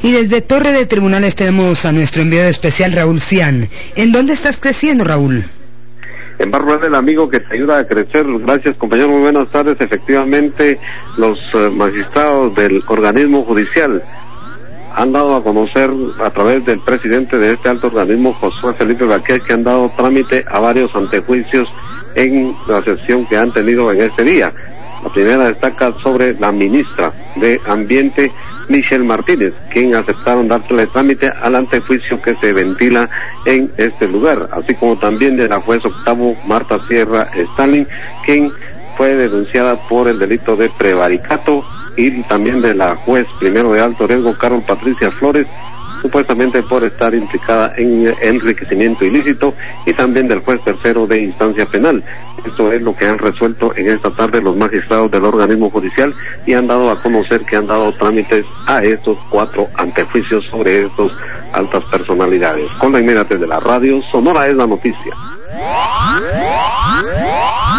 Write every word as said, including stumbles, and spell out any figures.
Y desde Torre de Tribunales tenemos a nuestro enviado especial Raúl Cian. ¿En dónde estás creciendo, Raúl? En Barro del amigo que te ayuda a crecer. Gracias, compañero, muy buenas tardes. Efectivamente, los uh, magistrados del organismo judicial han dado a conocer a través del presidente de este alto organismo, Josué Felipe Vázquez, que han dado trámite a varios antejuicios en la sesión que han tenido en este día. La primera destaca sobre la ministra de Ambiente, Michelle Martínez, quien aceptaron darle trámite al antejuicio que se ventila en este lugar, así como también de la juez octavo Marta Sierra Stalin, quien fue denunciada por el delito de prevaricato, y también de la juez primero de alto riesgo Carol Patricia Flores, supuestamente por estar implicada en enriquecimiento ilícito, y también del juez tercero de instancia penal. Esto es lo que han resuelto en esta tarde los magistrados del organismo judicial, y han dado a conocer que han dado trámites a estos cuatro antejuicios sobre estos altas personalidades. Con la inmediatez de la radio, Sonora es la noticia.